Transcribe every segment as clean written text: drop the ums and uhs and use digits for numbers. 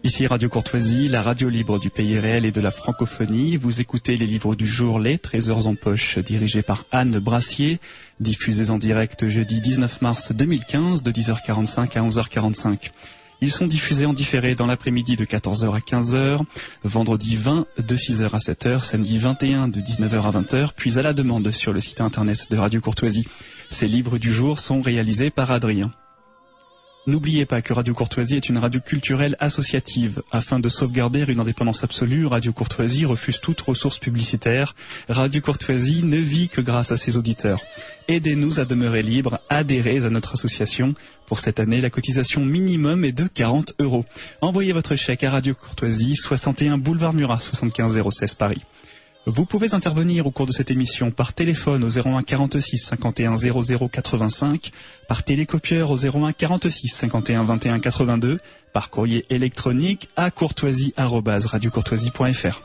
Ici Radio Courtoisie, la radio libre du pays réel et de la francophonie. Vous écoutez les livres du jour, les Trésors en poche, dirigés par Anne Brassier, diffusés en direct jeudi 19 mars 2015 de 10h45 à 11h45. Ils sont diffusés en différé dans l'après-midi de 14h à 15h, vendredi 20 de 6h à 7h, samedi 21 de 19h à 20h, puis à la demande sur le site internet de Radio Courtoisie. Ces livres du jour sont réalisés par Adrien. N'oubliez pas que Radio Courtoisie est une radio culturelle associative. Afin de sauvegarder une indépendance absolue, Radio Courtoisie refuse toute ressource publicitaire. Radio Courtoisie ne vit que grâce à ses auditeurs. Aidez-nous à demeurer libres, adhérez à notre association. Pour cette année, la cotisation minimum est de 40 €. Envoyez votre chèque à Radio Courtoisie, 61 boulevard Murat, 75 016 Paris. Vous pouvez intervenir au cours de cette émission par téléphone au 01 46 51 00 85, par télécopieur au 01 46 51 21 82, par courrier électronique à courtoisie@radiocourtoisie.fr.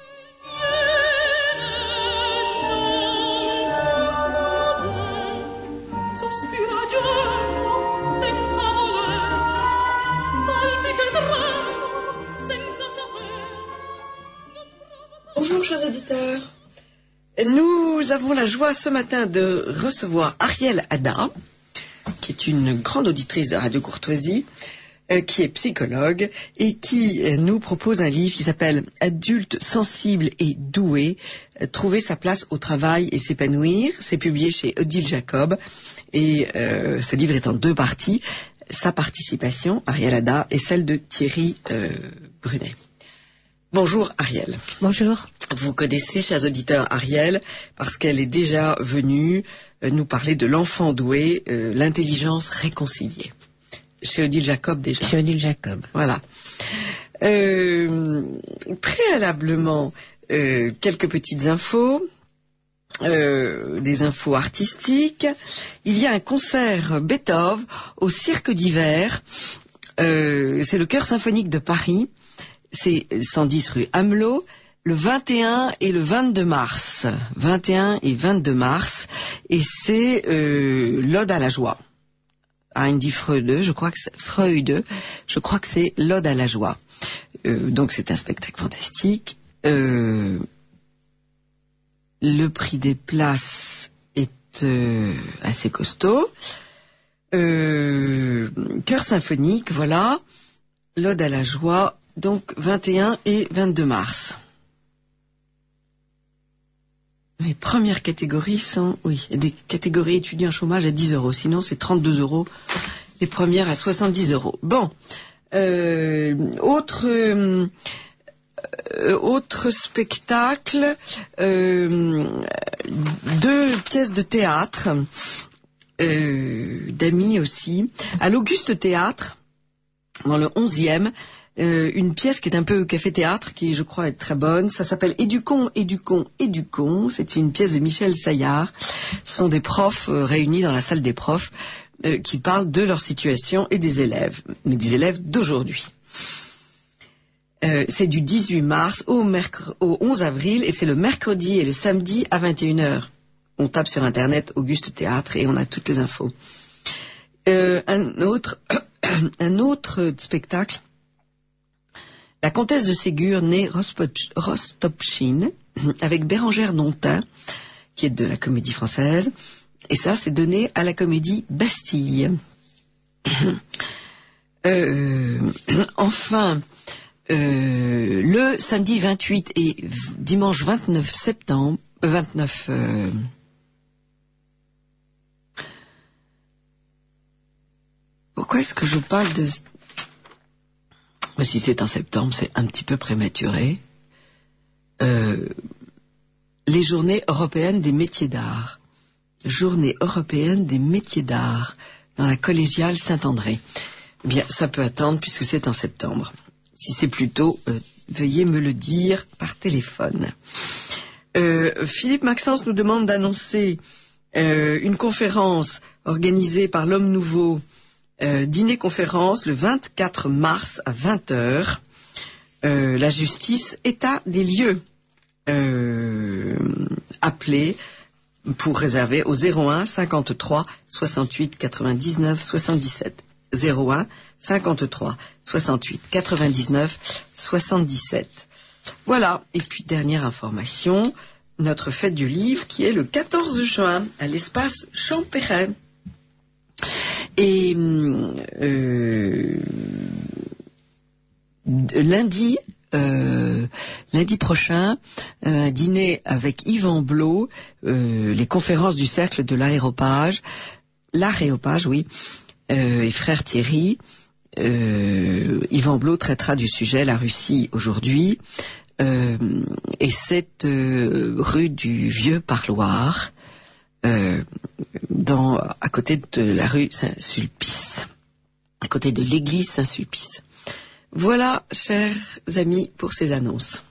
Bonjour chers auditeurs, nous avons la joie ce matin de recevoir Ariel Ada, qui est une grande auditrice de Radio Courtoisie, qui est psychologue et qui nous propose un livre qui s'appelle « Adulte sensible et doué, trouver sa place au travail et s'épanouir ». C'est publié chez Odile Jacob et ce livre est en 2 parties, sa participation, Ariel Ada, et celle de Thierry Brunet. Bonjour Ariel. Bonjour. Vous connaissez, chers auditeurs, Ariel, parce qu'elle est déjà venue nous parler de l'enfant doué, l'intelligence réconciliée. Chez Odile Jacob déjà. Chez Odile Jacob. Voilà. Préalablement, quelques petites infos, des infos artistiques. Il y a un concert Beethoven au Cirque d'hiver. C'est le Chœur symphonique de Paris. C'est 110 rue Amelot, le 21 et le 22 mars. 21 et 22 mars. Et c'est l'Ode à la joie. Heidi Freude, je crois que c'est l'Ode à la joie. Donc c'est un spectacle fantastique. Le prix des places est assez costaud. Chœur symphonique, voilà. L'Ode à la joie. Donc 21 et 22 mars. Les premières catégories sont, des catégories étudiants chômage à 10 €. Sinon, c'est 32 €. Les premières à 70 €. Bon. Autre spectacle. 2 pièces de théâtre. D'amis aussi. À l'Auguste Théâtre, dans le 11e. Une pièce qui est un peu café-théâtre, qui je crois est très bonne. Ça s'appelle Éducons, éducons, éducons. C'est une pièce de Michel Saillard. Ce sont des profs réunis dans la salle des profs qui parlent de leur situation et des élèves, mais des élèves d'aujourd'hui. C'est du 18 mars au 11 avril et c'est le mercredi et le samedi à 21h. On tape sur internet Auguste Théâtre et on a toutes les infos. Un autre spectacle. La comtesse de Ségur, née Rostopchine, avec Bérengère Dontin, qui est de la Comédie Française. Et ça, c'est donné à la Comédie Bastille. Enfin, le samedi 28 et dimanche 29 septembre... Pourquoi est-ce que je parle de... Si c'est en septembre, c'est un petit peu prématuré. Les journées européennes des métiers d'art. Journée européenne des métiers d'art dans la collégiale Saint-André. Eh bien, ça peut attendre puisque c'est en septembre. Si c'est plus tôt, veuillez me le dire par téléphone. Philippe Maxence nous demande d'annoncer une conférence organisée par l'Homme Nouveau. Dîner-conférence le 24 mars à 20h. La justice, état des lieux. Appelez pour réserver au 01 53 68 99 77. 01 53 68 99 77. Voilà. Et puis dernière information, notre fête du livre qui est le 14 juin à l'espace Champéret. Et lundi prochain, un dîner avec Yvan Blot, les conférences du cercle de l'aréopage, oui, et frère Thierry. Yvan Blot traitera du sujet la Russie aujourd'hui, et c'est rue du Vieux Parloir, à côté de la rue Saint-Sulpice, à côté de l'église Saint-Sulpice. Voilà, chers amis, pour ces annonces.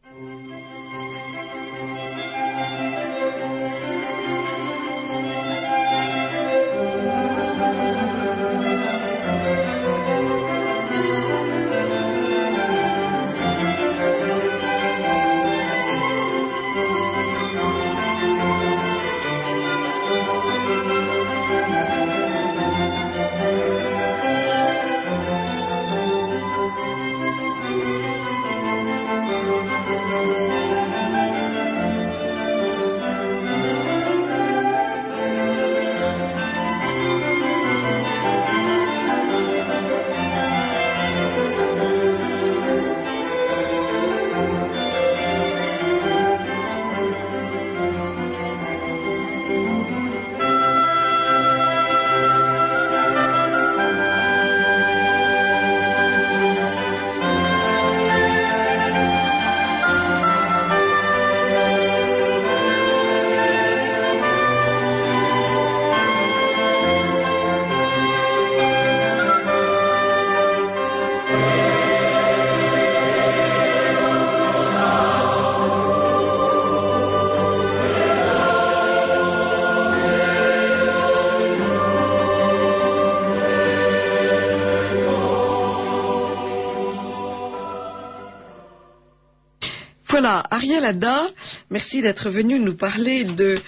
Voilà, Ariel Ada, merci d'être venu nous parler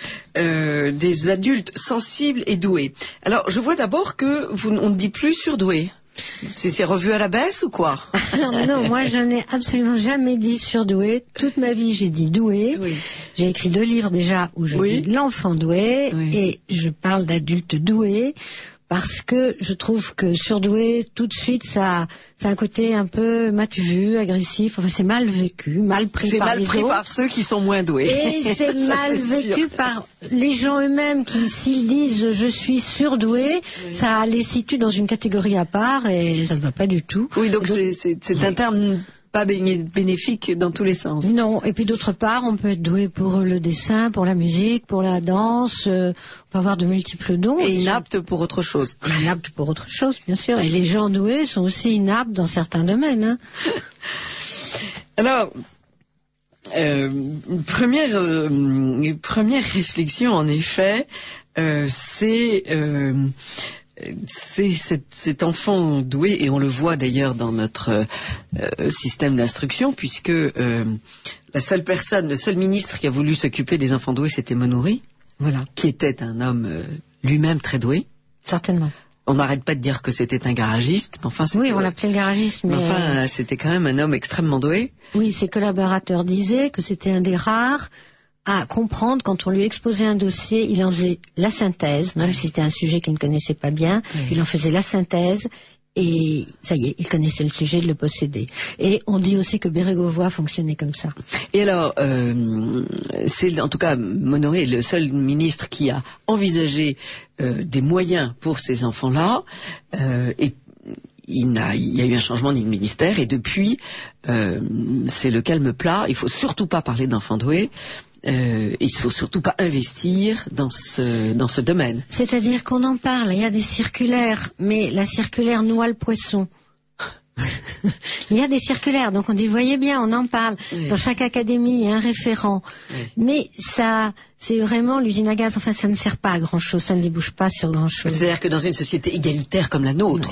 des adultes sensibles et doués. Alors, je vois d'abord que on ne dit plus surdoué. C'est revu à la baisse ou quoi? Non, moi je n'ai absolument jamais dit surdoué. Toute ma vie j'ai dit doué. Oui. J'ai écrit 2 livres déjà où je dis l'enfant doué, et je parle d'adulte doué. Parce que je trouve que surdoué, tout de suite, ça a un côté un peu m'as-tu vu, agressif. Enfin, c'est mal vécu, mal pris par les autres. C'est mal pris par ceux qui sont moins doués. Et c'est mal vécu par les gens eux-mêmes qui, s'ils disent je suis surdoué, ça les situe dans une catégorie à part et ça ne va pas du tout. Oui, donc c'est un terme pas bénéfique dans tous les sens. Non, et puis d'autre part, on peut être doué pour le dessin, pour la musique, pour la danse, on peut avoir de multiples dons. Et inapte pour autre chose. Inapte pour autre chose, bien sûr. Et les gens doués sont aussi inaptes dans certains domaines. Hein. Alors, première réflexion, en effet, c'est cet enfant doué, et on le voit d'ailleurs dans notre système d'instruction, puisque le seul ministre qui a voulu s'occuper des enfants doués, c'était Monoury, voilà, qui était un homme lui-même très doué. Certainement. On n'arrête pas de dire que c'était un garagiste, mais enfin... Oui, on l'appelait le garagiste, mais... Enfin, c'était quand même un homme extrêmement doué. Oui, ses collaborateurs disaient que c'était un des rares à comprendre quand on lui exposait un dossier, il en faisait la synthèse, même si c'était un sujet qu'il ne connaissait pas bien, il en faisait la synthèse, et ça y est, il connaissait le sujet, il le possédait. Et on dit aussi que Bérégovoy fonctionnait comme ça. Et alors, c'est en tout cas Monoury est le seul ministre qui a envisagé des moyens pour ces enfants-là, et il y a eu un changement de ministère, et depuis, c'est le calme plat. Il faut surtout pas parler d'enfants doués. Il faut surtout pas investir dans ce domaine. C'est-à-dire qu'on en parle, il y a des circulaires, mais la circulaire noie le poisson. Il y a des circulaires, donc on dit, voyez bien, on en parle. Oui. Dans chaque académie, il y a un référent. Oui. Mais ça, c'est vraiment l'usine à gaz. Enfin, ça ne sert pas à grand-chose, ça ne débouche pas sur grand-chose. C'est-à-dire que dans une société égalitaire comme la nôtre,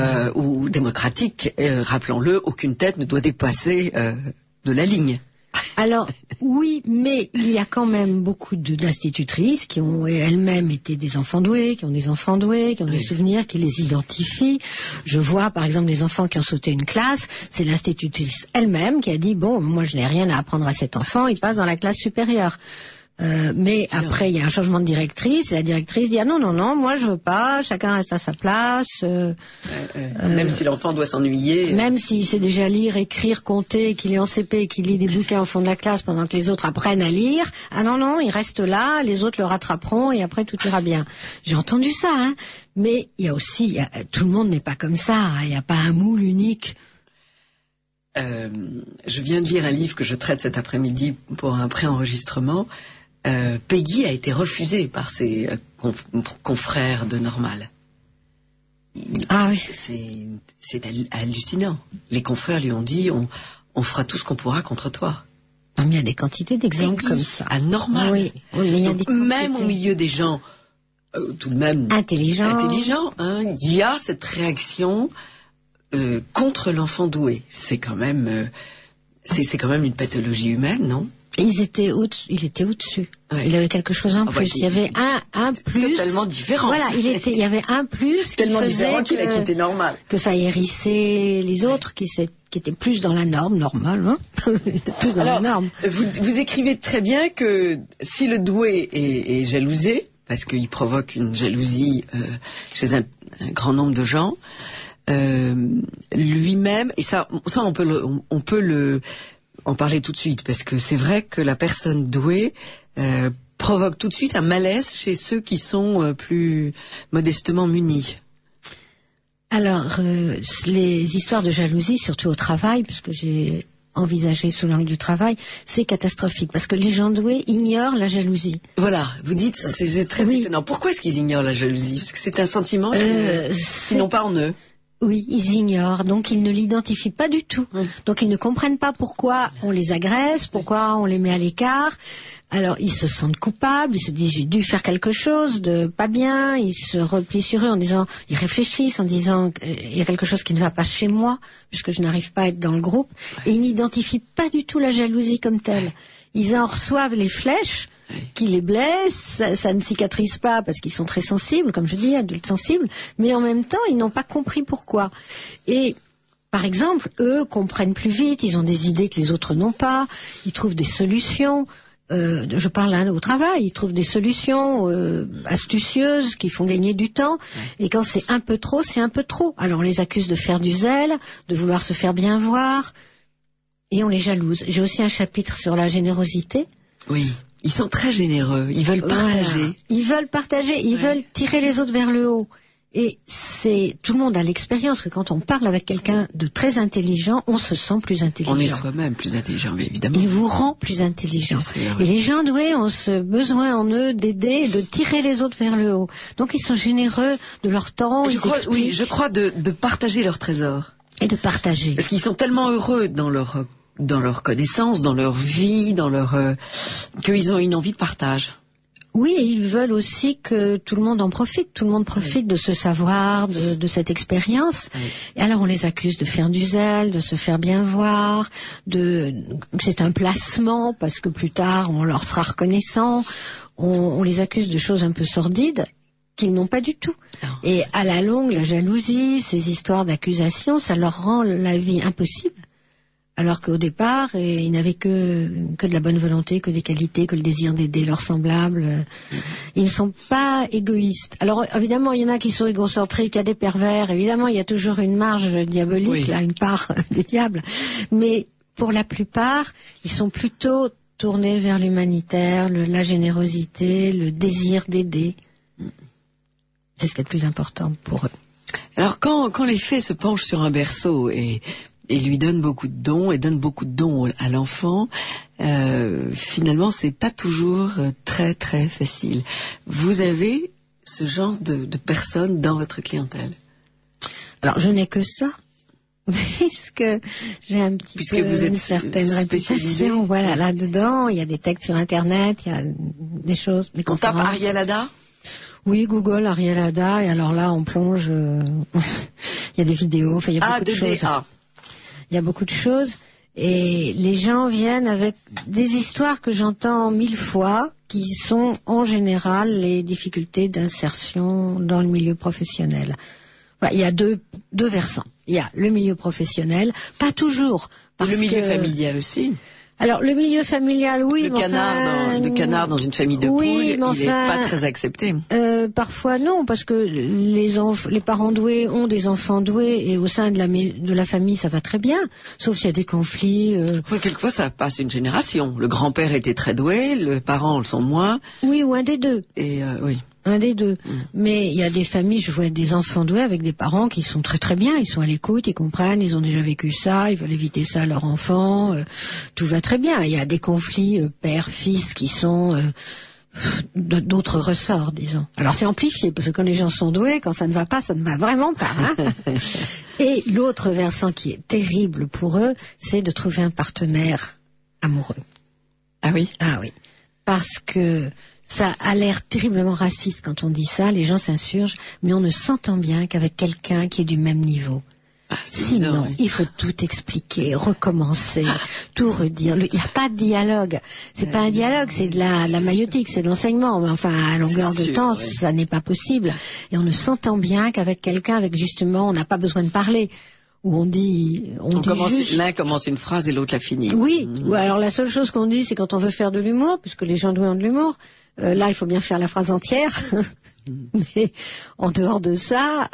ou démocratique, rappelons-le, aucune tête ne doit dépasser de la ligne. Alors, oui, mais il y a quand même beaucoup d'institutrices qui ont elles-mêmes été des enfants doués, qui ont des enfants doués, qui ont des souvenirs, qui les identifient. Je vois, par exemple, les enfants qui ont sauté une classe, c'est l'institutrice elle-même qui a dit, bon, moi je n'ai rien à apprendre à cet enfant, il passe dans la classe supérieure. Mais après, il y a un changement de directrice, et la directrice dit, ah non, moi je veux pas, chacun reste à sa place. Même si l'enfant doit s'ennuyer. Même s'il sait déjà lire, écrire, compter, qu'il est en CP et qu'il lit des bouquins au fond de la classe pendant que les autres apprennent à lire, ah non, il reste là, les autres le rattraperont et après tout ira bien. J'ai entendu ça, hein. Mais il y a aussi, tout le monde n'est pas comme ça, il n'y a pas un moule unique. Je viens de lire un livre que je traite cet après-midi pour un pré-enregistrement. Peggy a été refusée par ses confrères de Normal. Ah oui. C'est hallucinant. Les confrères lui ont dit, on fera tout ce qu'on pourra contre toi. Non, mais il y a des quantités d'exemples comme ça. À Normal. Oui, mais il y a des quantités. Même au milieu des gens tout de même intelligents, hein, il y a cette réaction contre l'enfant doué. C'est quand même une pathologie humaine, non? Il était au-dessus. Ouais. Il avait quelque chose en plus. Il y avait un plus. Totalement différent. Voilà, il y avait un plus. Tellement différent qu'il a quitté Normal. Que ça hérissait les autres qui étaient plus dans la norme, normale, hein. Plus dans la norme. Vous écrivez très bien que si le doué est jalousé, parce qu'il provoque une jalousie chez un grand nombre de gens, lui-même, et ça on peut en parler tout de suite, parce que c'est vrai que la personne douée provoque tout de suite un malaise chez ceux qui sont plus modestement munis. Alors, les histoires de jalousie, surtout au travail, puisque j'ai envisagé sous l'angle du travail, c'est catastrophique, parce que les gens doués ignorent la jalousie. Voilà, vous dites, c'est très étonnant. Pourquoi est-ce qu'ils ignorent la jalousie? Parce que c'est un sentiment qu'ils n'ont pas en eux. Oui, ils ignorent, donc ils ne l'identifient pas du tout. Donc ils ne comprennent pas pourquoi on les agresse, pourquoi on les met à l'écart. Alors ils se sentent coupables, ils se disent j'ai dû faire quelque chose de pas bien, ils se replient sur eux en disant, ils réfléchissent en disant il y a quelque chose qui ne va pas chez moi puisque je n'arrive pas à être dans le groupe, et ils n'identifient pas du tout la jalousie comme telle. Ils en reçoivent les flèches qui les blessent, ça ne cicatrise pas parce qu'ils sont très sensibles, comme je dis, adultes sensibles, mais en même temps, ils n'ont pas compris pourquoi. Et, par exemple, eux comprennent plus vite, ils ont des idées que les autres n'ont pas, ils trouvent des solutions, je parle au travail, ils trouvent des solutions astucieuses qui font gagner du temps, et quand c'est un peu trop, c'est un peu trop. Alors on les accuse de faire du zèle, de vouloir se faire bien voir, et on les jalouse. J'ai aussi un chapitre sur la générosité. Oui. Ils sont très généreux, ils veulent partager. Voilà. Ils veulent tirer les autres vers le haut. Et tout le monde a l'expérience que quand on parle avec quelqu'un de très intelligent, on se sent plus intelligent. On est soi-même plus intelligent, mais évidemment. Il vous rend plus intelligent. Et les gens doués ont ce besoin en eux d'aider et de tirer les autres vers le haut. Donc ils sont généreux de leur temps. Je crois de partager leur trésor. Et de partager. Parce qu'ils sont tellement heureux dans leur connaissance, dans leur vie, qu'ils ont une envie de partage. Oui, et ils veulent aussi que tout le monde en profite. Tout le monde profite de ce savoir, de cette expérience. Oui. Et alors on les accuse de faire du zèle, de se faire bien voir, c'est un placement parce que plus tard on leur sera reconnaissant. On les accuse de choses un peu sordides qu'ils n'ont pas du tout. Non. Et à la longue, la jalousie, ces histoires d'accusation, ça leur rend la vie impossible. Alors qu'au départ, ils n'avaient que de la bonne volonté, que des qualités, que le désir d'aider leurs semblables. Ils ne sont pas égoïstes. Alors évidemment, il y en a qui sont égocentriques, il y a des pervers. Évidemment, il y a toujours une marge diabolique, là, une part du diable. Mais pour la plupart, ils sont plutôt tournés vers l'humanitaire, la générosité, le désir d'aider. C'est ce qui est le plus important pour eux. Alors quand les fées se penchent sur un berceau et lui donne beaucoup de dons et donne beaucoup de dons à l'enfant, finalement c'est pas toujours très très facile. Vous avez ce genre de personnes dans votre clientèle? Alors je n'ai que ça, puisque j'ai un petit puisque peu vous êtes une certaine réputation. Voilà, là-dedans, il y a des textes sur Internet, il y a des choses, des conférences. On tape Ariel Ada? Oui, Google, Ariel Ada, et alors là on plonge, il y a des vidéos, enfin il y a beaucoup de choses. Il y a beaucoup de choses, Et les gens viennent avec des histoires que j'entends 1000 fois, qui sont en général les difficultés d'insertion dans le milieu professionnel. Enfin, il y a deux versants. Il y a le milieu professionnel, pas toujours. Et le milieu familial aussi. Alors, le milieu familial, oui. Le canard dans une famille de poules, il n'est pas très accepté. Parfois non, parce que les parents doués ont des enfants doués et au sein de la famille, ça va très bien. Sauf s'il y a des conflits. Quelquefois, ça passe une génération. Le grand-père était très doué, les parents le sont moins. Oui, ou un des deux. Oui. Un des deux. Mais il y a des familles, je vois des enfants doués avec des parents qui sont très très bien, ils sont à l'écoute, ils comprennent, ils ont déjà vécu ça, ils veulent éviter ça à leur enfant, tout va très bien. Il y a des conflits père-fils qui sont d'autres ressorts, disons. Alors c'est amplifié, parce que quand les gens sont doués, quand ça ne va pas, ça ne va vraiment pas. Hein. Et l'autre versant qui est terrible pour eux, c'est de trouver un partenaire amoureux. Ah oui? Ah oui. Parce que ça a l'air terriblement raciste quand on dit ça, les gens s'insurgent, mais on ne s'entend bien qu'avec quelqu'un qui est du même niveau. Sinon, il faut tout expliquer, recommencer, tout redire. Il n'y a pas de dialogue. C'est pas un dialogue, c'est de la maïotique, c'est de l'enseignement. Mais enfin, à longueur de temps, ça n'est pas possible. Et on ne s'entend bien qu'avec quelqu'un, avec justement, on n'a pas besoin de parler. Où on dit l'un commence une phrase et l'autre la finit. Oui. Ou alors la seule chose qu'on dit, c'est quand on veut faire de l'humour, puisque les gens doués ont de l'humour. Là, il faut bien faire la phrase entière. Mais en dehors de ça,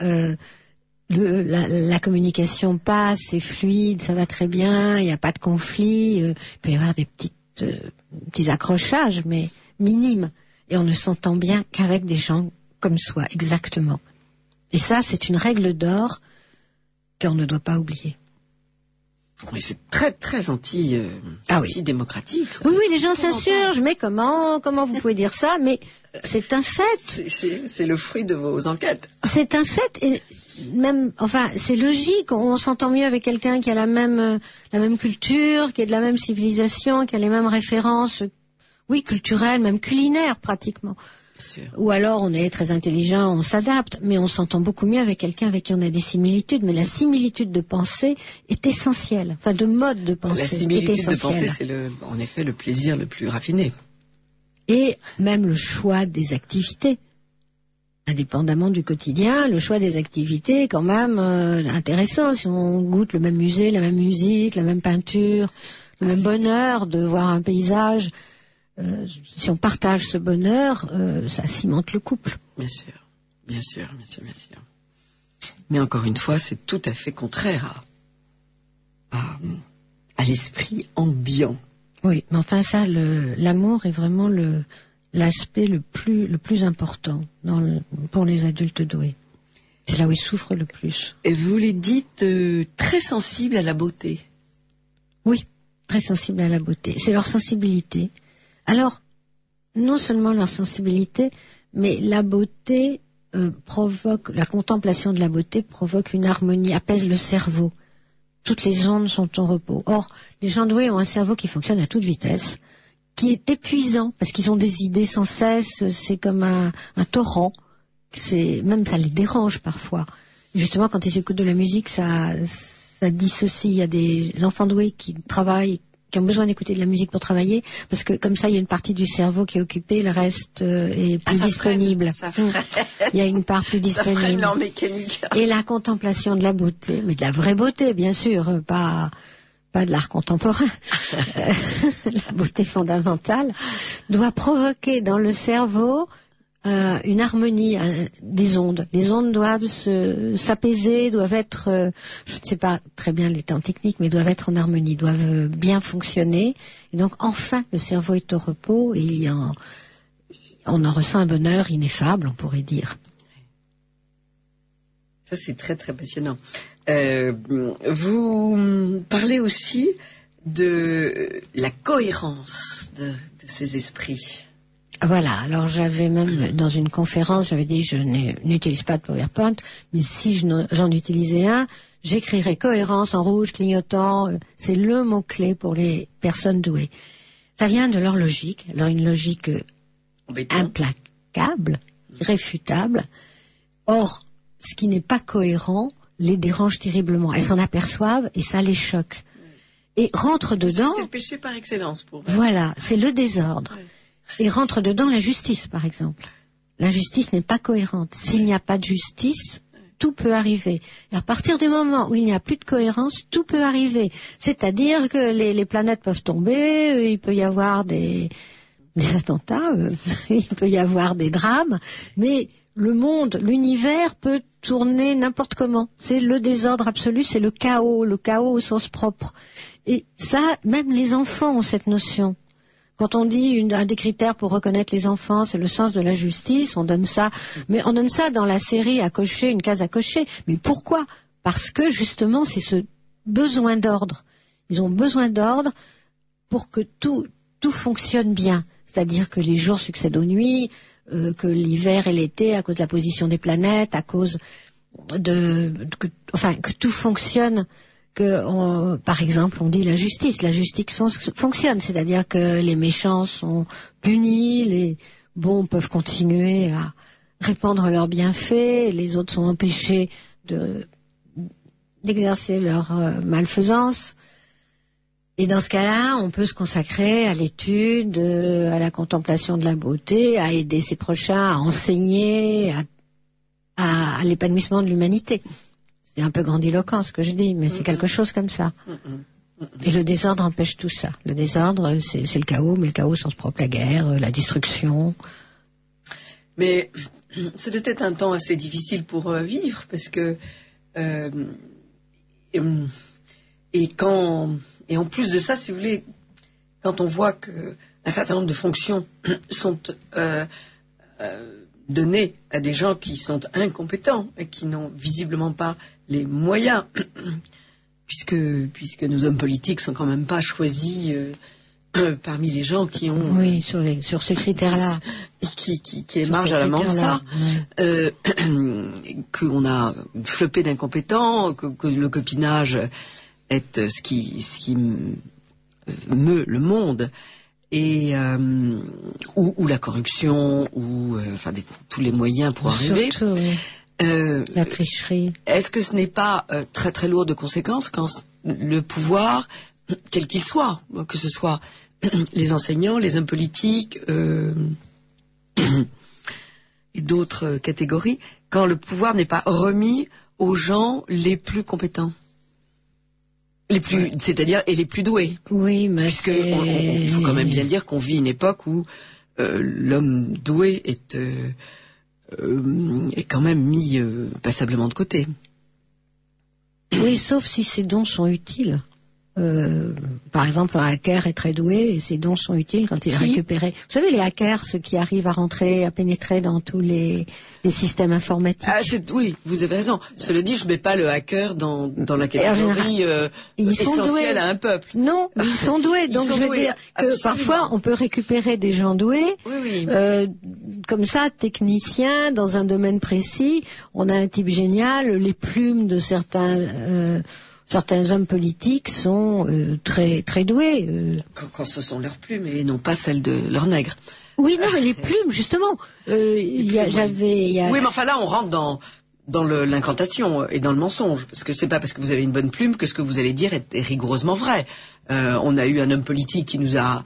la communication passe, c'est fluide, ça va très bien, il n'y a pas de conflit. Il peut y avoir des petits accrochages, mais minimes. Et on ne s'entend bien qu'avec des gens comme soi, exactement. Et ça, c'est une règle d'or qu'on ne doit pas oublier. Mais c'est très très anti-démocratique. Oui, les gens s'insurgent. Mais comment vous pouvez dire ça? Mais c'est un fait. C'est le fruit de vos enquêtes. C'est un fait. Et même, enfin, c'est logique. On s'entend mieux avec quelqu'un qui a la même culture, qui est de la même civilisation, qui a les mêmes références, oui, culturelles, même culinaires, pratiquement. Ou alors on est très intelligent, on s'adapte, mais on s'entend beaucoup mieux avec quelqu'un avec qui on a des similitudes. Mais la similitude de pensée est essentielle, enfin de mode de pensée. La similitude de pensée, c'est en effet le plaisir le plus raffiné. Et même le choix des activités, indépendamment du quotidien, le choix des activités est quand même intéressant. Si on goûte le même musée, la même musique, la même peinture, le même bonheur de voir un paysage. Si on partage ce bonheur, ça cimente le couple. Bien sûr. Mais encore une fois, c'est tout à fait contraire à l'esprit ambiant. Oui, mais enfin ça, l'amour est vraiment l'aspect le plus important pour les adultes doués. C'est là où ils souffrent le plus. Et vous les dites très sensibles à la beauté. Oui, très sensibles à la beauté. C'est leur sensibilité. Alors, non seulement leur sensibilité, mais la beauté la contemplation de la beauté provoque une harmonie, apaise le cerveau. Toutes les ondes sont en repos. Or, les gens doués ont un cerveau qui fonctionne à toute vitesse, qui est épuisant, parce qu'ils ont des idées sans cesse, c'est comme un torrent. Même ça les dérange parfois. Justement, quand ils écoutent de la musique, ça dissocie. Il y a des enfants doués qui travaillent, qui ont besoin d'écouter de la musique pour travailler, parce que comme ça, il y a une partie du cerveau qui est occupée, le reste est plus disponible. Il y a une part plus disponible. Ça freine leur mécanique. Et la contemplation de la beauté, mais de la vraie beauté, bien sûr, pas de l'art contemporain, la beauté fondamentale, doit provoquer dans le cerveau une harmonie des ondes. Les ondes doivent s'apaiser, doivent être, je ne sais pas très bien les termes techniques, mais doivent être en harmonie, doivent bien fonctionner. Et donc enfin, le cerveau est au repos et on en ressent un bonheur ineffable, on pourrait dire. Ça, c'est très très passionnant. Vous parlez aussi de la cohérence de ces esprits. Voilà, alors j'avais même, dans une conférence, j'avais dit je n'utilise pas de PowerPoint, mais si j'en utilisais un, j'écrirais cohérence en rouge, clignotant, c'est le mot-clé pour les personnes douées. Ça vient de leur logique, alors une logique implacable, irréfutable. Or, ce qui n'est pas cohérent les dérange terriblement. Elles s'en aperçoivent et ça les choque. Et rentre dedans... C'est le péché par excellence pour... Voilà, c'est le désordre. Ouais. Et rentre dedans la justice, par exemple. La justice n'est pas cohérente. S'il n'y a pas de justice, tout peut arriver. Et à partir du moment où il n'y a plus de cohérence, tout peut arriver. C'est-à-dire que les planètes peuvent tomber, il peut y avoir des attentats, il peut y avoir des drames, mais le monde, l'univers peut tourner n'importe comment. C'est le désordre absolu, c'est le chaos au sens propre. Et ça, même les enfants ont cette notion. Quand on dit un des critères pour reconnaître les enfants, c'est le sens de la justice, on donne ça. Mais on donne ça dans la série à cocher, une case à cocher. Mais pourquoi ? Parce que justement, c'est ce besoin d'ordre. Ils ont besoin d'ordre pour que tout fonctionne bien. C'est-à-dire que les jours succèdent aux nuits, que l'hiver et l'été, à cause de la position des planètes, à cause que tout fonctionne. Par exemple, on dit la justice fonctionne, c'est-à-dire que les méchants sont punis, les bons peuvent continuer à répandre leurs bienfaits, les autres sont empêchés d'exercer leur malfaisance. Et dans ce cas-là, on peut se consacrer à l'étude, à la contemplation de la beauté, à aider ses prochains, à enseigner, à l'épanouissement de l'humanité. C'est un peu grandiloquent ce que je dis, mais c'est quelque chose comme ça. Et le désordre empêche tout ça. Le désordre, c'est le chaos, mais le chaos au sens propre, la guerre, la destruction. Mais ça doit être un temps assez difficile pour vivre, parce que et en plus de ça, si vous voulez, quand on voit que un certain nombre de fonctions sont données à des gens qui sont incompétents et qui n'ont visiblement pas les moyens, puisque nos hommes politiques sont quand même pas choisis parmi les gens qui ont sur ces critères-là qui émargent à la Mensa, qu'on a une flopée d'incompétents, que le copinage est ce qui meut le monde, et ou la corruption, ou tous les moyens pour arriver. Surtout, la tricherie. Est-ce que ce n'est pas très très lourd de conséquences quand le pouvoir, quel qu'il soit, que ce soit les enseignants, les hommes politiques et d'autres catégories, quand le pouvoir n'est pas remis aux gens les plus compétents, c'est-à-dire et les plus doués. Oui, mais puisque il faut quand même bien dire qu'on vit une époque où l'homme doué est quand même mis passablement de côté. Oui, sauf si ses dons sont utiles. Par exemple, un hacker est très doué et ses dons sont utiles quand il est récupéré. Vous savez, les hackers, ceux qui arrivent à pénétrer dans tous les systèmes informatiques. Oui, vous avez raison. Cela dit, je mets pas le hacker dans la catégorie essentielle à un peuple. Non, mais ils sont doués. Donc je veux dire que parfois on peut récupérer des gens doués, comme ça, techniciens dans un domaine précis. On a un type génial, les plumes de certains hommes politiques sont très très doués. Quand ce sont leurs plumes et non pas celles de leurs nègres. Oui, non, mais les plumes, justement. Oui, mais enfin là, on rentre dans l'incantation et dans le mensonge, parce que c'est pas parce que vous avez une bonne plume que ce que vous allez dire est rigoureusement vrai. On a eu un homme politique qui nous a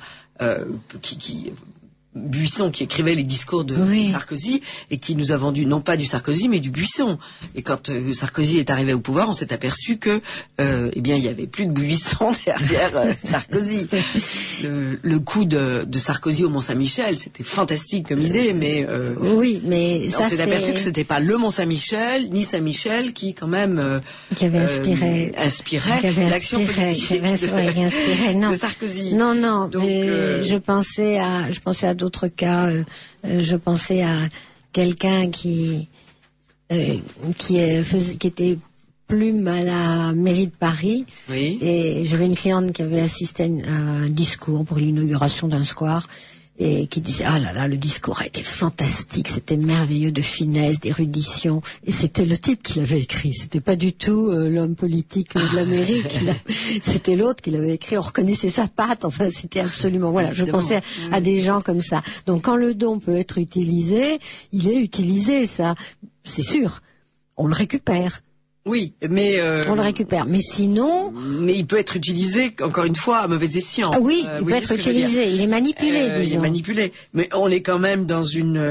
Buisson, qui écrivait les discours de Sarkozy et qui nous a vendu non pas du Sarkozy mais du Buisson. Et quand Sarkozy est arrivé au pouvoir, on s'est aperçu que il y avait plus de Buisson derrière Sarkozy. Le coup de Sarkozy au Mont-Saint-Michel, c'était fantastique comme idée, mais mais ça, on s'est aperçu que c'était pas le Mont-Saint-Michel ni Saint-Michel qui quand même qui avait inspirait l'action politique de Sarkozy. Non, donc je pensais à d'autres cas. Je pensais à quelqu'un qui était plume à la mairie de Paris. Oui. Et j'avais une cliente qui avait assisté à un discours pour l'inauguration d'un square et qui disait le discours a été fantastique, c'était merveilleux de finesse, d'érudition, et c'était le type qui l'avait écrit, c'était pas du tout l'homme politique de la mairie c'était l'autre qui l'avait écrit, on reconnaissait sa patte, enfin c'était absolument, je pensais à des gens comme ça. Donc quand le don peut être utilisé, il est utilisé, ça c'est sûr, on le récupère. Oui, mais on le récupère. Mais sinon, mais il peut être utilisé encore une fois à mauvais escient. Ah oui, il peut être utilisé. Il est manipulé, disons. Il est manipulé. Mais on est quand même dans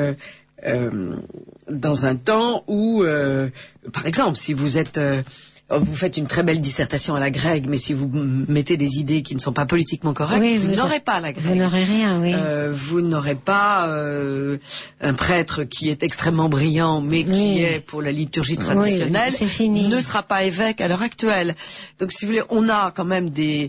un temps où, par exemple, si vous faites une très belle dissertation à la grecque, mais si vous mettez des idées qui ne sont pas politiquement correctes, oui, vous n'aurez pas la grecque. Vous n'aurez rien, oui. Vous n'aurez pas un prêtre qui est extrêmement brillant, mais qui est pour la liturgie traditionnelle, ne sera pas évêque à l'heure actuelle. Donc, si vous voulez, on a quand même des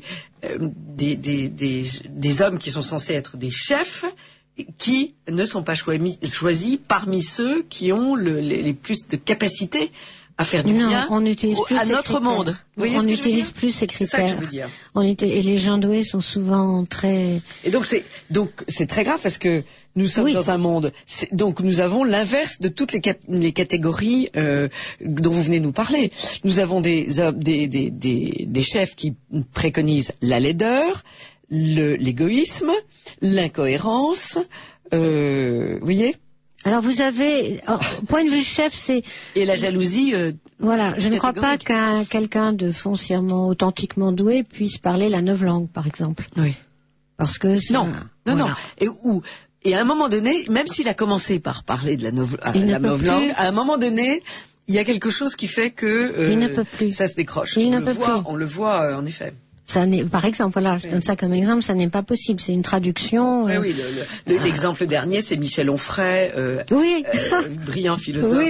hommes qui sont censés être des chefs, qui ne sont pas choisis parmi ceux qui ont les plus de capacité à faire du bien on utilise plus à notre monde. On n'utilise plus ces critères. C'est ça que je veux dire. Et les gens doués sont souvent très... Et donc c'est très grave parce que nous sommes dans un monde... Donc nous avons l'inverse de toutes les catégories dont vous venez nous parler. Nous avons des chefs qui préconisent la laideur, l'égoïsme, l'incohérence, vous voyez. Alors vous avez, point de vue chef, c'est... Et la jalousie... voilà, je ne crois pas quelqu'un de foncièrement, authentiquement doué puisse parler la neuve langue, par exemple. Oui. Parce que... Non. Et à un moment donné, même s'il a commencé par parler de la neuve langue, à un moment donné, il y a quelque chose qui fait que... il ne peut plus. Ça se décroche. On le voit, en effet. Par exemple, voilà, je donne ça comme exemple, ça n'est pas possible, c'est une traduction. Oui, l'exemple dernier, c'est Michel Onfray, brillant philosophe,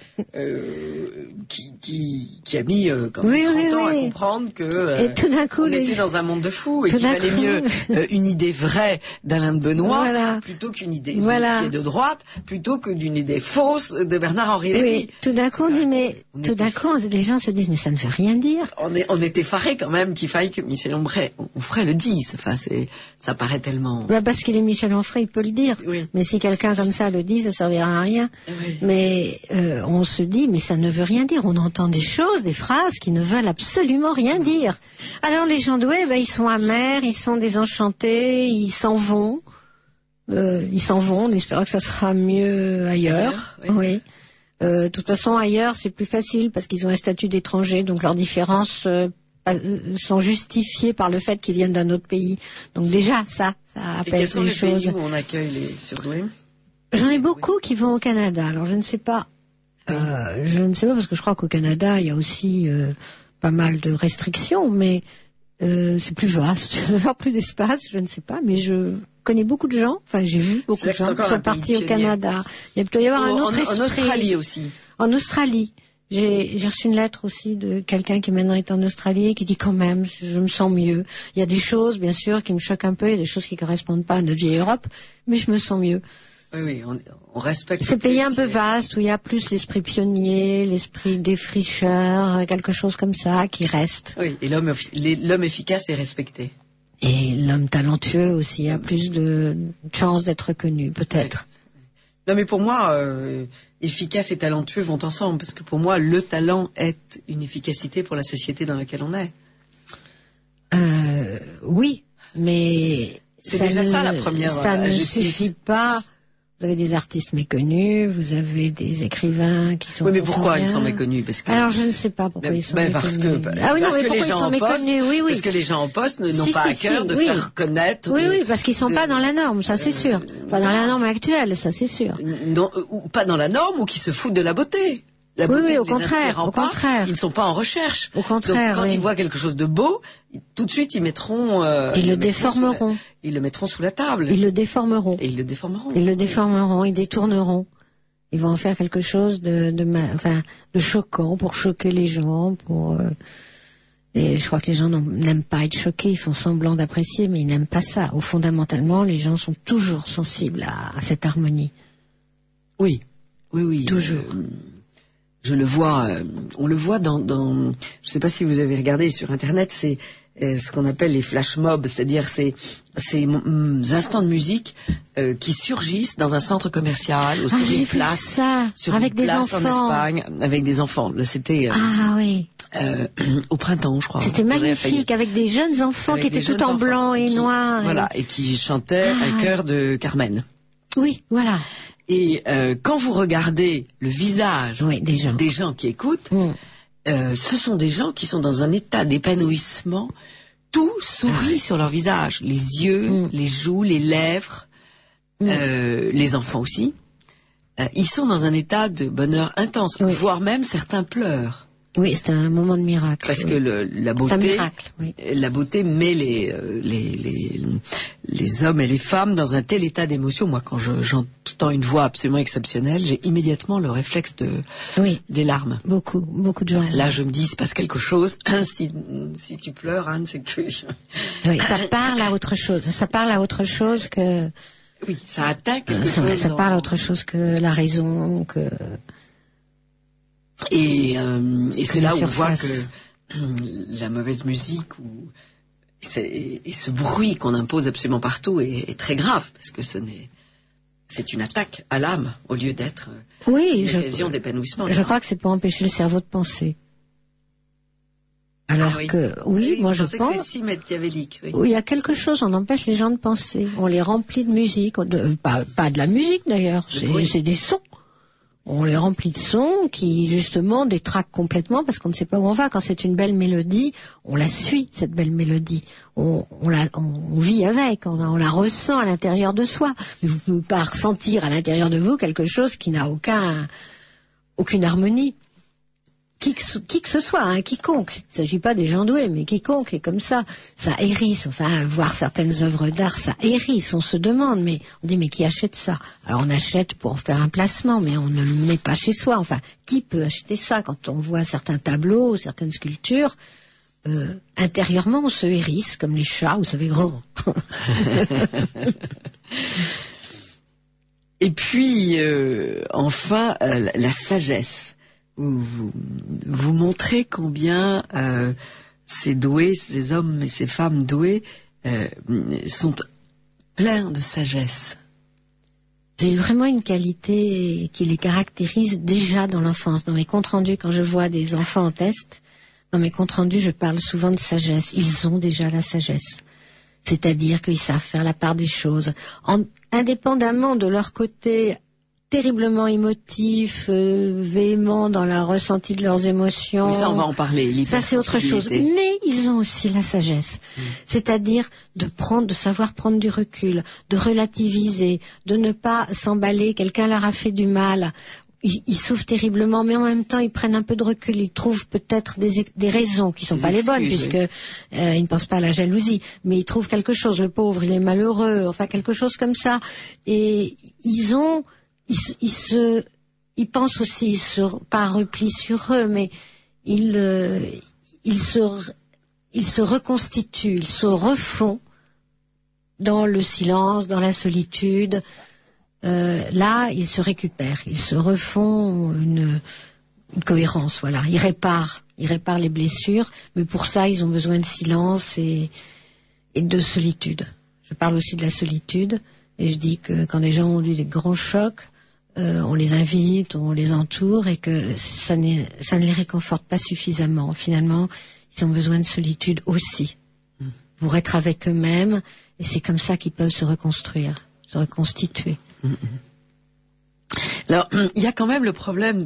qui a mis quand même 30 ans à comprendre que et tout d'un coup, on était dans un monde de fous et qu'il valait mieux une idée vraie d'Alain de Benoît plutôt qu'une idée qui est de droite, plutôt que d'une idée fausse de Bernard-Henri Lévy. Oui, tout d'un coup, les gens se disent, mais ça ne veut rien dire. On est effarés quand même qu'il faille que Michel Onfray le dise. Enfin, ça paraît tellement... parce qu'il est Michel Onfray, il peut le dire. Oui. Mais si quelqu'un comme ça le dit, ça servira à rien. Oui. Mais on se dit, mais ça ne veut rien dire. On entend des choses, des phrases qui ne veulent absolument rien dire. Alors les gens doués, ils sont amers, ils sont désenchantés, ils s'en vont. En espérant que ça sera mieux ailleurs. Oui. De toute façon, ailleurs, c'est plus facile parce qu'ils ont un statut d'étranger, donc leurs différences... sont justifiés par le fait qu'ils viennent d'un autre pays. Donc déjà, ça apaise les choses. Quels sont les pays où on accueille les surdoués? J'en ai beaucoup qui vont au Canada. Alors je ne sais pas parce que je crois qu'au Canada, il y a aussi pas mal de restrictions, mais c'est plus vaste. Il doit y avoir plus d'espace, je ne sais pas, mais je connais beaucoup de gens, enfin j'ai vu beaucoup de gens qui sont partis au Canada. Il doit y avoir un autre esprit. En Australie aussi. En Australie. J'ai reçu une lettre aussi de quelqu'un qui maintenant est en Australie et qui dit quand même, je me sens mieux. Il y a des choses, bien sûr, qui me choquent un peu, il y a des choses qui correspondent pas à notre vieille Europe, mais je me sens mieux. Oui, on respecte. C'est pays un peu vaste où il y a plus l'esprit pionnier, l'esprit défricheur, quelque chose comme ça qui reste. Oui, et l'homme efficace est respecté. Et l'homme talentueux aussi a plus de chances d'être reconnu, peut-être. Oui. Non, mais pour moi, efficace et talentueux vont ensemble, parce que pour moi, le talent est une efficacité pour la société dans laquelle on est. Oui, mais c'est déjà ça la première. Ça ne suffit pas. Vous avez des artistes méconnus, vous avez des écrivains qui sont... Oui, mais pourquoi ils sont méconnus? Alors, je ne sais pas pourquoi ils sont méconnus. Parce que les gens en poste, parce que les gens en poste n'ont pas à cœur de faire connaître... Oui, parce qu'ils sont pas dans la norme, ça c'est sûr. Pas dans la norme actuelle, ça c'est sûr. Ou pas dans la norme, ou qui se foutent de la beauté. La beauté, au contraire. Ils ne sont pas en recherche. Au contraire. Donc, quand ils voient quelque chose de beau, tout de suite, ils mettront... ils le déformeront. Ils le mettront sous la table. Ils le déformeront. Et ils le déformeront. Ils le déformeront, ils détourneront. Ils vont en faire quelque chose de choquant pour choquer les gens, Et je crois que les gens n'aiment pas être choqués, ils font semblant d'apprécier, mais ils n'aiment pas ça. Fondamentalement, les gens sont toujours sensibles à cette harmonie. Oui. Toujours. Je le vois, on le voit dans je sais pas si vous avez regardé sur Internet, c'est ce qu'on appelle les flash mobs, c'est-à-dire ces instants de musique qui surgissent dans un centre commercial ou sur une place, avec des enfants en Espagne, avec des enfants. Là, c'était au printemps, je crois. C'était magnifique, avec des jeunes enfants qui étaient tout en blanc et noir. Voilà, et qui chantaient un chœur de Carmen. Oui, voilà. Et quand vous regardez le visage des gens qui écoutent, ce sont des gens qui sont dans un état d'épanouissement. Tout sourit sur leur visage, les yeux, les joues, les lèvres, les enfants aussi. Ils sont dans un état de bonheur intense, voire même certains pleurent. Oui, c'est un moment de miracle. Parce que la beauté, c'est un miracle, la beauté met les hommes et les femmes dans un tel état d'émotion. Moi, quand j'entends une voix absolument exceptionnelle, j'ai immédiatement le réflexe des larmes. Beaucoup de gens. Là, je me dis, il se passe quelque chose. Si tu pleures, Anne, c'est que... Oui, ça parle à autre chose. Ça parle à autre chose que... Oui, ça atteint quelque chose. Ça parle à autre chose que la raison, que... Et c'est là où on voit que la mauvaise musique et ce bruit qu'on impose absolument partout est très grave, parce que c'est une attaque à l'âme au lieu d'être une occasion d'épanouissement. Je crois que c'est pour empêcher le cerveau de penser. Alors moi je pense que c'est si machiavélique. Oui, il y a quelque chose, on empêche les gens de penser. On les remplit de musique, pas de la musique d'ailleurs, c'est des sons. On les remplit de sons qui, justement, détraquent complètement parce qu'on ne sait pas où on va. Quand c'est une belle mélodie, on la suit, cette belle mélodie. On vit avec, on la ressent à l'intérieur de soi. Mais vous ne pouvez pas ressentir à l'intérieur de vous quelque chose qui n'a aucune harmonie. Qui que ce soit, quiconque. Il ne s'agit pas des gens doués, mais quiconque est comme ça. Ça hérisse, voir certaines œuvres d'art, ça hérisse. On se demande, mais on dit, mais qui achète ça? Alors on achète pour faire un placement, mais on ne le met pas chez soi. Qui peut acheter ça? Quand on voit certains tableaux, certaines sculptures, intérieurement on se hérisse, comme les chats, vous savez, gros. Et puis, enfin, la sagesse. Vous montrez combien ces hommes et ces femmes doués sont pleins de sagesse. C'est vraiment une qualité qui les caractérise déjà dans l'enfance. Dans mes comptes rendus, quand je vois des enfants en test, dans mes comptes rendus, je parle souvent de sagesse. Ils ont déjà la sagesse. C'est-à-dire qu'ils savent faire la part des choses. Indépendamment de leur côté terriblement émotifs, véhéments dans la ressenti de leurs émotions. Oui, ça, on va en parler. Ça, c'est autre chose. Mais ils ont aussi la sagesse. C'est-à-dire de savoir prendre du recul, de relativiser, de ne pas s'emballer. Quelqu'un leur a fait du mal. Ils souffrent terriblement, mais en même temps, ils prennent un peu de recul. Ils trouvent peut-être des raisons qui sont pas les bonnes, puisque ils ne pensent pas à la jalousie. Mais ils trouvent quelque chose. Le pauvre, il est malheureux. Quelque chose comme ça. Et ils pensent aussi, pas repli sur eux, mais ils se reconstituent, ils se refont dans le silence, dans la solitude. Là, ils se récupèrent, ils se refont une cohérence, voilà. Ils réparent les blessures, mais pour ça, ils ont besoin de silence et de solitude. Je parle aussi de la solitude, et je dis que quand les gens ont eu des grands chocs, on les invite, on les entoure, et que ça ne les réconforte pas suffisamment. Finalement, ils ont besoin de solitude aussi, pour être avec eux-mêmes, et c'est comme ça qu'ils peuvent se reconstruire, se reconstituer. Alors, il y a quand même le problème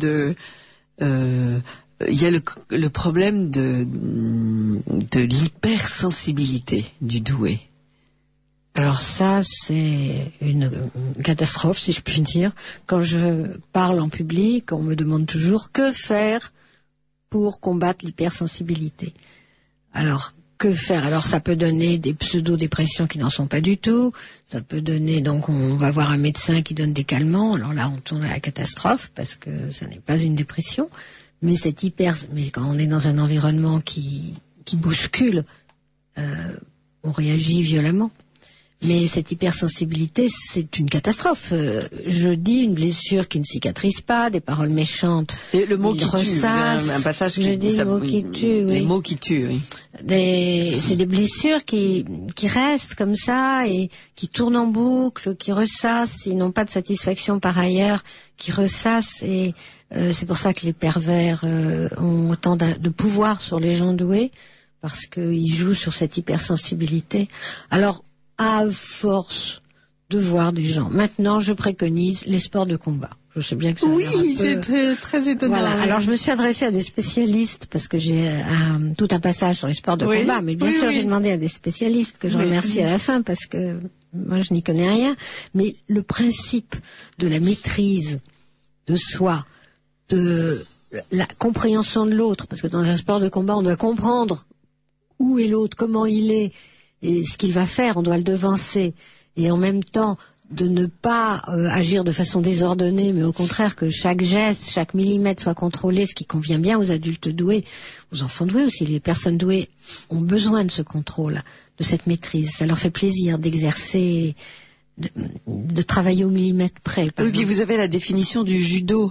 le problème de l'hypersensibilité du doué. Alors ça, c'est une catastrophe, si je puis dire. Quand je parle en public, on me demande toujours que faire pour combattre l'hypersensibilité. Alors, que faire? Alors, ça peut donner des pseudo-dépressions qui n'en sont pas du tout. Ça peut donner, donc, on va voir un médecin qui donne des calmants. Alors là, on tourne à la catastrophe parce que ça n'est pas une dépression. Mais mais quand on est dans un environnement qui bouscule, on réagit violemment. Mais cette hypersensibilité, c'est une catastrophe. Je dis une blessure qui ne cicatrise pas, des paroles méchantes. Et le mot qui tue, un passage qui dis le mot qui tue, oui. Les mots qui tuent, oui. C'est des blessures qui restent comme ça et qui tournent en boucle, qui ressassent, ils n'ont pas de satisfaction par ailleurs, qui ressassent, et c'est pour ça que les pervers ont autant de pouvoir sur les gens doués, parce qu'ils jouent sur cette hypersensibilité. Alors, à force de voir des gens. Maintenant, je préconise les sports de combat. Je sais bien que ça oui, a l'air un peu... c'est très, très étonnant. Voilà. Alors je me suis adressée à des spécialistes parce que j'ai tout un passage sur les sports de combat, mais bien sûr j'ai demandé à des spécialistes que je remercie à la fin parce que moi je n'y connais rien. Mais le principe de la maîtrise de soi, de la compréhension de l'autre, parce que dans un sport de combat on doit comprendre où est l'autre, comment il est et ce qu'il va faire, on doit le devancer et en même temps de ne pas agir de façon désordonnée, mais au contraire que chaque geste, chaque millimètre soit contrôlé, ce qui convient bien aux adultes doués, aux enfants doués aussi. Les personnes douées ont besoin de ce contrôle, de cette maîtrise. Ça leur fait plaisir d'exercer, de travailler au millimètre près. Oui, puis vous avez la définition du judo.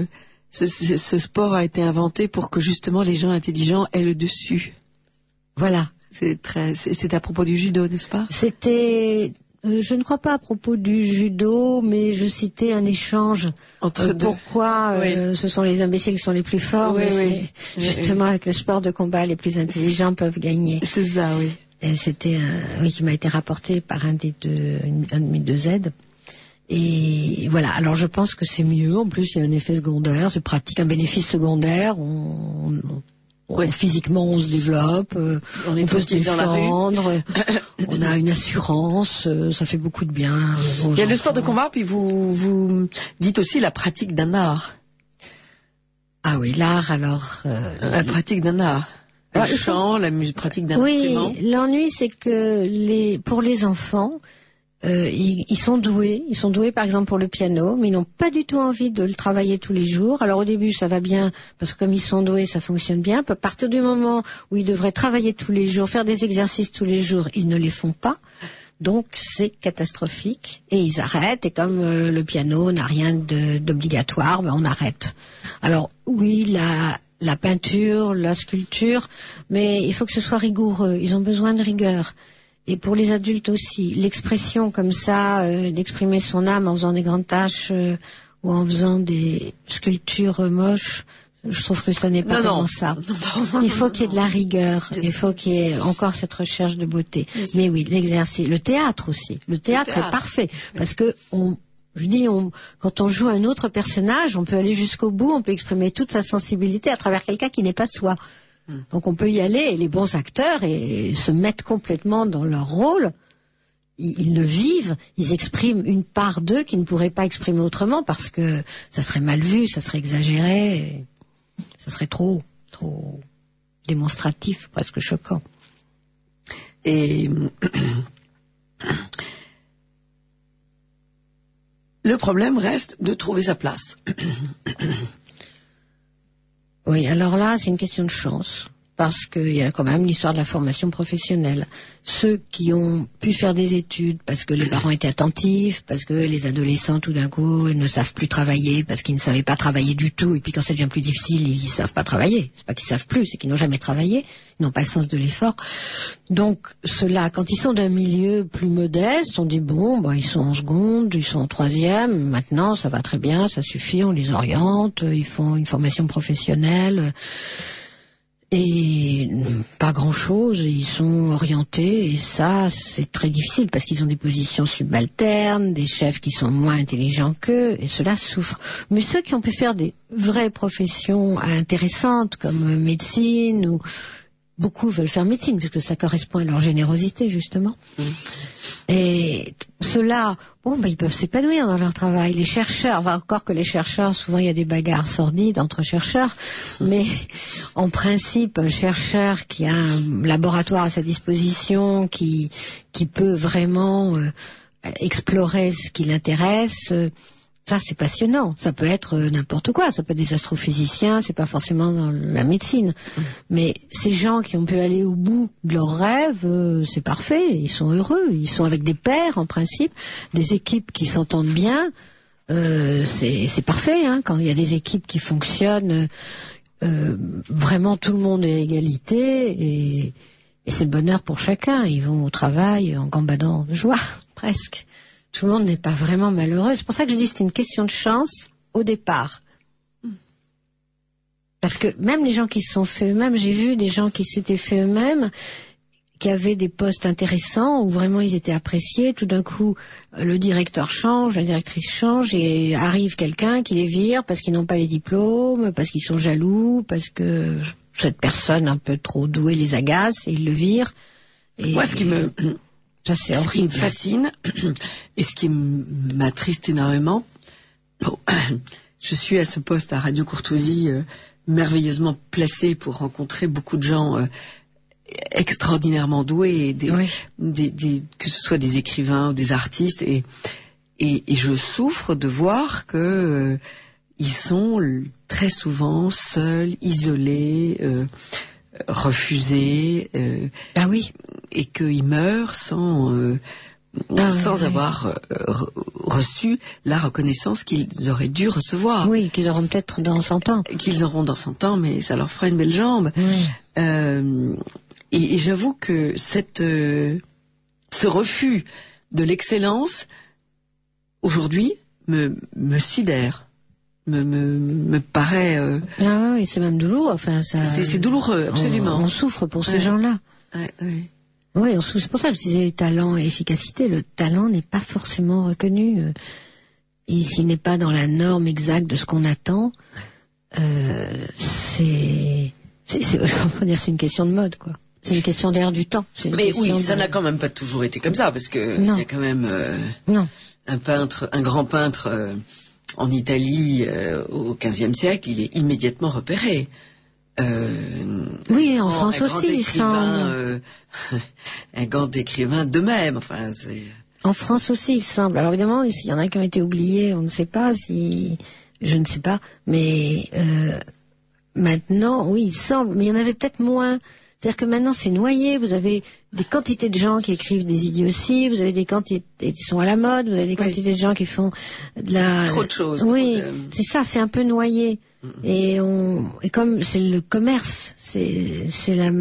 Ce sport a été inventé pour que justement les gens intelligents aient le dessus. Voilà. C'est à propos du judo, n'est-ce pas? C'était... je ne crois pas à propos du judo, mais je citais un échange entre pourquoi ce sont les imbéciles qui sont les plus forts, mais justement avec le sport de combat, les plus intelligents peuvent gagner. C'est ça, oui. Et c'était qui m'a été rapporté par un de mes deux aides. Et voilà. Alors je pense que c'est mieux. En plus, il y a un effet secondaire, c'est pratique, un bénéfice secondaire. Physiquement, on se développe, on peut se défendre, on a une assurance, ça fait beaucoup de bien. Il y a le sport de combat, puis vous dites aussi la pratique d'un art. Ah oui, l'art, alors... la pratique d'un art. Le chant, la pratique d'un instrument. Oui, l'ennui, c'est que pour les enfants... ils sont doués par exemple pour le piano, mais ils n'ont pas du tout envie de le travailler tous les jours. Alors au début ça va bien, parce que comme ils sont doués ça fonctionne bien. À partir du moment où ils devraient travailler tous les jours, faire des exercices tous les jours, ils ne les font pas. Donc c'est catastrophique et ils arrêtent. Et comme le piano n'a rien d'obligatoire, on arrête. Alors oui, la peinture, la sculpture, mais il faut que ce soit rigoureux. Ils ont besoin de rigueur. Et pour les adultes aussi, l'expression comme ça, d'exprimer son âme en faisant des grandes tâches ou en faisant des sculptures moches, je trouve que ça n'est pas vraiment ça. Il faut qu'il y ait de la rigueur, il faut qu'il y ait encore cette recherche de beauté. Mais oui, l'exercice, le théâtre aussi. Le théâtre est parfait parce que quand on joue un autre personnage, on peut aller jusqu'au bout, on peut exprimer toute sa sensibilité à travers quelqu'un qui n'est pas soi. Donc on peut y aller, et les bons acteurs et se mettent complètement dans leur rôle, ils le vivent, ils expriment une part d'eux qu'ils ne pourraient pas exprimer autrement parce que ça serait mal vu, ça serait exagéré, ça serait trop démonstratif, presque choquant. Et le problème reste de trouver sa place. Oui, alors là, c'est une question de chance, parce qu'il y a quand même l'histoire de la formation professionnelle. Ceux qui ont pu faire des études parce que les parents étaient attentifs, parce que les adolescents, tout d'un coup, ne savent plus travailler, parce qu'ils ne savaient pas travailler du tout, et puis quand ça devient plus difficile, ils ne savent pas travailler. C'est pas qu'ils savent plus, c'est qu'ils n'ont jamais travaillé, ils n'ont pas le sens de l'effort. Donc, ceux-là, quand ils sont d'un milieu plus modeste, on dit ils sont en seconde, ils sont en troisième, maintenant ça va très bien, ça suffit, on les oriente, ils font une formation professionnelle, et pas grand-chose, ils sont orientés, et ça c'est très difficile parce qu'ils ont des positions subalternes, des chefs qui sont moins intelligents qu'eux, et cela souffre. Mais ceux qui ont pu faire des vraies professions intéressantes comme médecine, ou beaucoup veulent faire médecine puisque ça correspond à leur générosité justement. Et ceux-là, ils peuvent s'épanouir dans leur travail. Les chercheurs, encore que les chercheurs, souvent il y a des bagarres sordides entre chercheurs, mais en principe, un chercheur qui a un laboratoire à sa disposition, qui peut vraiment explorer ce qui l'intéresse, ça c'est passionnant. Ça peut être n'importe quoi, ça peut être des astrophysiciens, c'est pas forcément dans la médecine. Mais ces gens qui ont pu aller au bout de leurs rêves, c'est parfait, ils sont heureux, ils sont avec des pairs en principe, des équipes qui s'entendent bien, c'est parfait, quand il y a des équipes qui fonctionnent, vraiment tout le monde est à égalité, et c'est le bonheur pour chacun. Ils vont au travail en gambadant de joie, presque. Tout le monde n'est pas vraiment malheureux. C'est pour ça que je dis que c'est une question de chance au départ. Parce que même les gens qui se sont faits eux-mêmes, j'ai vu des gens qui s'étaient faits eux-mêmes, qui avaient des postes intéressants où vraiment ils étaient appréciés. Tout d'un coup, le directeur change, la directrice change et arrive quelqu'un qui les vire parce qu'ils n'ont pas les diplômes, parce qu'ils sont jaloux, parce que cette personne un peu trop douée les agace et ils le virent. Et moi, ce qui me fascine et ce qui m'attriste énormément, je suis à ce poste à Radio Courtoisie merveilleusement placé pour rencontrer beaucoup de gens extraordinairement doués, que ce soit des écrivains ou des artistes, et je souffre de voir que ils sont très souvent seuls, isolés, refusés, et qu'ils meurent sans avoir reçu la reconnaissance qu'ils auraient dû recevoir. Oui, qu'ils auront peut-être dans 100 ans. Qu'ils auront dans 100 ans, mais ça leur fera une belle jambe. Oui. Et j'avoue que ce refus de l'excellence, aujourd'hui, me sidère, me paraît... Ah oui, c'est même douloureux. Enfin, c'est douloureux, absolument. On souffre pour ces gens-là. Oui, c'est pour ça que je disais talent et efficacité. Le talent n'est pas forcément reconnu. Et s'il n'est pas dans la norme exacte de ce qu'on attend, c'est une question de mode, quoi. C'est une question d'air du temps. Mais oui, ça n'a quand même pas toujours été comme ça, parce que il y a quand même un grand peintre en Italie au XVe siècle, il est immédiatement repéré. Oui, en France aussi, il semble. Un grand écrivain de même. Enfin, c'est. En France aussi, il semble. Alors évidemment, il y en a qui ont été oubliés. On ne sait pas je ne sais pas. Mais maintenant, oui, il semble. Mais il y en avait peut-être moins. C'est-à-dire que maintenant, c'est noyé. Vous avez des quantités de gens qui écrivent des idioties. Vous avez des quantités qui sont à la mode. Vous avez des quantités de gens qui font de la. Trop de choses. Oui, c'est ça. C'est un peu noyé. Et comme c'est le commerce, c'est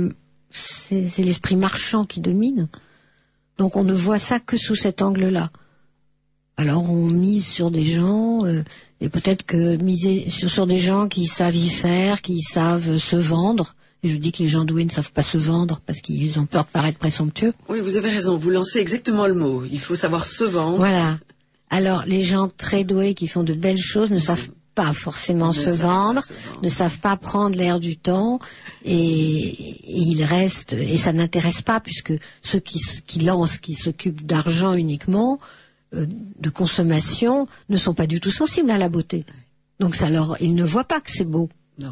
l'esprit marchand qui domine. Donc on ne voit ça que sous cet angle-là. Alors on mise sur des gens, et peut-être que miser sur des gens qui savent y faire, qui savent se vendre. Et je dis que les gens doués ne savent pas se vendre parce qu'ils ont peur de paraître présomptueux. Oui, vous avez raison. Vous lancez exactement le mot. Il faut savoir se vendre. Voilà. Alors les gens très doués qui font de belles choses ne savent pas forcément se vendre, ne savent pas prendre l'air du temps, et ils restent, et ça n'intéresse pas, puisque ceux qui lancent, qui s'occupent d'argent uniquement, de consommation, ne sont pas du tout sensibles à la beauté. Donc ils ne voient pas que c'est beau. Non.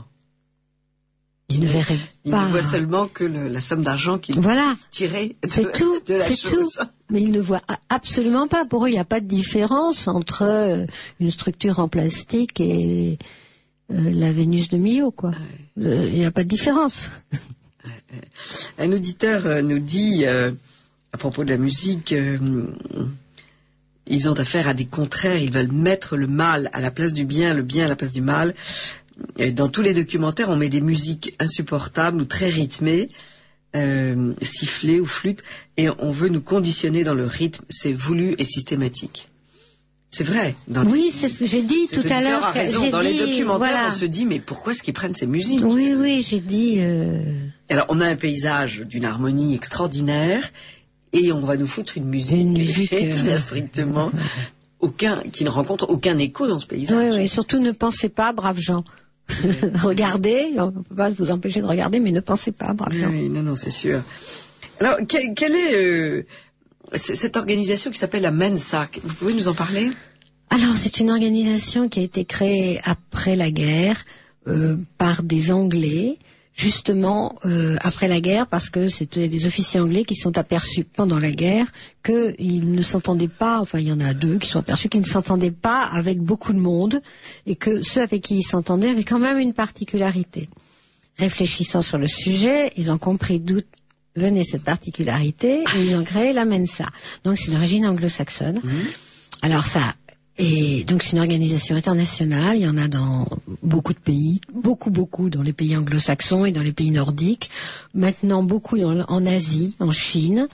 Ils ne verraient pas. Ils ne voient seulement que la somme d'argent qu'ils tiraient de la chose. Tout. Mais ils ne voient absolument pas. Pour eux, il n'y a pas de différence entre une structure en plastique et la Vénus de Milo, quoi. Il n'y a pas de différence. Un auditeur nous dit, à propos de la musique, ils ont affaire à des contraires. Ils veulent mettre le mal à la place du bien, le bien à la place du mal. Et dans tous les documentaires, on met des musiques insupportables ou très rythmées, sifflées ou flûtes, et on veut nous conditionner dans le rythme. C'est voulu et systématique. C'est vrai. Oui, c'est ce que j'ai dit tout à l'heure. Dans les documentaires, on se dit, mais pourquoi est-ce qu'ils prennent ces musiques? Oui, j'ai dit... Alors, on a un paysage d'une harmonie extraordinaire, et on va nous foutre une musique qui n'a strictement qui ne rencontre aucun écho dans ce paysage. Oui, surtout ne pensez pas, braves gens. Regardez, on ne peut pas vous empêcher de regarder, mais ne pensez pas, braves gens. Oui, non, c'est sûr. Alors, quelle est cette organisation qui s'appelle la Mensa? Vous pouvez nous en parler? Alors, c'est une organisation qui a été créée après la guerre par des Anglais, justement après la guerre, parce que c'était des officiers anglais qui sont aperçus pendant la guerre qu'ils ne s'entendaient pas, enfin il y en a 2 qui sont aperçus qu'ils ne s'entendaient pas avec beaucoup de monde, et que ceux avec qui ils s'entendaient avaient quand même une particularité. Réfléchissant sur le sujet, ils ont compris d'où venait cette particularité, et ils ont créé la Mensa. Donc c'est d'origine anglo-saxonne. Alors et donc c'est une organisation internationale, il y en a dans beaucoup de pays, beaucoup dans les pays anglo-saxons et dans les pays nordiques, maintenant beaucoup en Asie, en Chine.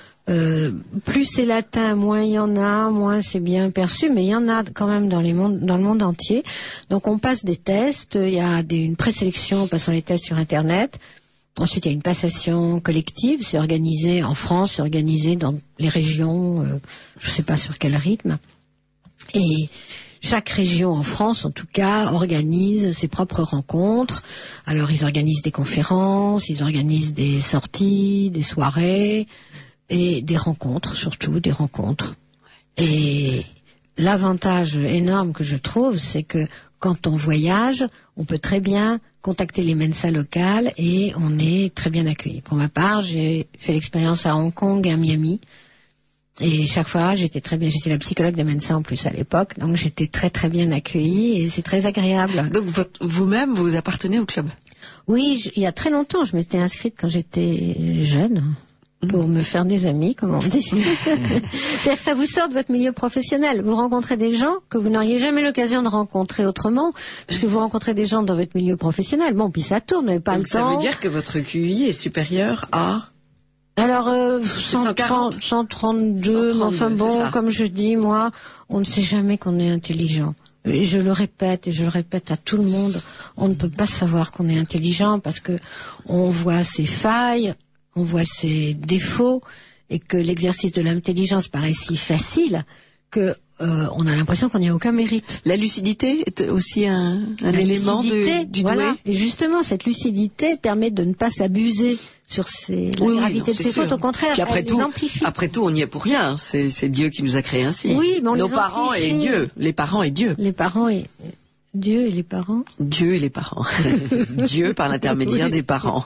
Plus c'est latin, moins il y en a, moins c'est bien perçu, mais il y en a quand même dans le monde entier. Donc on passe des tests, il y a une présélection en passant les tests sur Internet, Ensuite, il y a une passation collective, c'est organisé en France, c'est organisé dans les régions, je ne sais pas sur quel rythme. Et chaque région en France, en tout cas, organise ses propres rencontres. Alors, ils organisent des conférences, ils organisent des sorties, des soirées et des rencontres, surtout des rencontres. Et l'avantage énorme que je trouve, c'est que quand on voyage, on peut très bien contacter les Mensa locales et on est très bien accueilli. Pour ma part, j'ai fait l'expérience à Hong Kong et à Miami. Et chaque fois, j'étais très bien. J'étais la psychologue de Mensa en plus à l'époque, donc j'étais très très bien accueillie et c'est très agréable. Donc vous-même, vous appartenez au club? Oui, il y a très longtemps, je m'étais inscrite quand j'étais jeune. Pour me faire des amis, comme on dit. C'est-à-dire que ça vous sort de votre milieu professionnel. Vous rencontrez des gens que vous n'auriez jamais l'occasion de rencontrer autrement, puisque vous rencontrez des gens dans votre milieu professionnel. Bon, puis ça tourne, vous n'avez pas le temps. Ça veut dire que votre QI est supérieur à... Alors, 132, mais enfin bon, comme je dis, moi, on ne sait jamais qu'on est intelligent. Et je le répète à tout le monde, on ne peut pas savoir qu'on est intelligent parce que on voit ses failles, on voit ses défauts et que l'exercice de l'intelligence paraît si facile que on a l'impression qu'on n'y a aucun mérite. La lucidité est aussi un élément du doué. Voilà. Et justement, cette lucidité permet de ne pas s'abuser sur la gravité de ses fautes. Au contraire, elle les amplifie. Après tout, on n'y est pour rien. C'est Dieu qui nous a créés ainsi. Oui, mais nos parents et Dieu. Les parents et Dieu. Les parents et Dieu et les parents. Dieu et les parents. Dieu par l'intermédiaire des parents.